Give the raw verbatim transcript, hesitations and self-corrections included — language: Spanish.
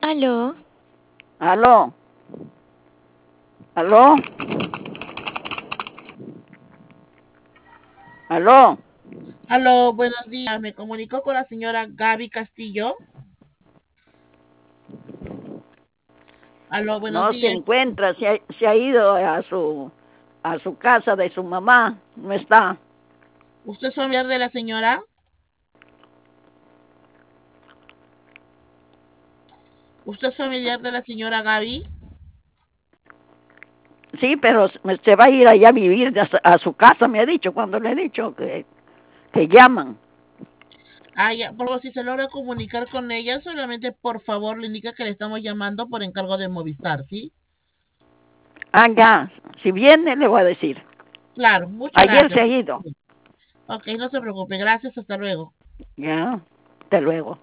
Aló. Aló. Aló. Aló. Aló, buenos días. Me comunico con la señora Gaby Castillo. Aló, buenos No se días. encuentra, se ha, se ha ido a su, a su casa de su mamá, no está. ¿Usted es familiar de la señora? ¿Usted es familiar de la señora Gaby? Sí, pero se va a ir allá a vivir a, a su casa, me ha dicho, cuando le he dicho que, que llaman. Ah, ya, por favor, si se logra comunicar con ella, solamente por favor le indica que le estamos llamando por encargo de Movistar, ¿sí? Ah, ya, si viene le voy a decir. Claro, muchas Ayer gracias. se ha ido. Ok, no se preocupe, gracias, hasta luego. Ya, hasta luego.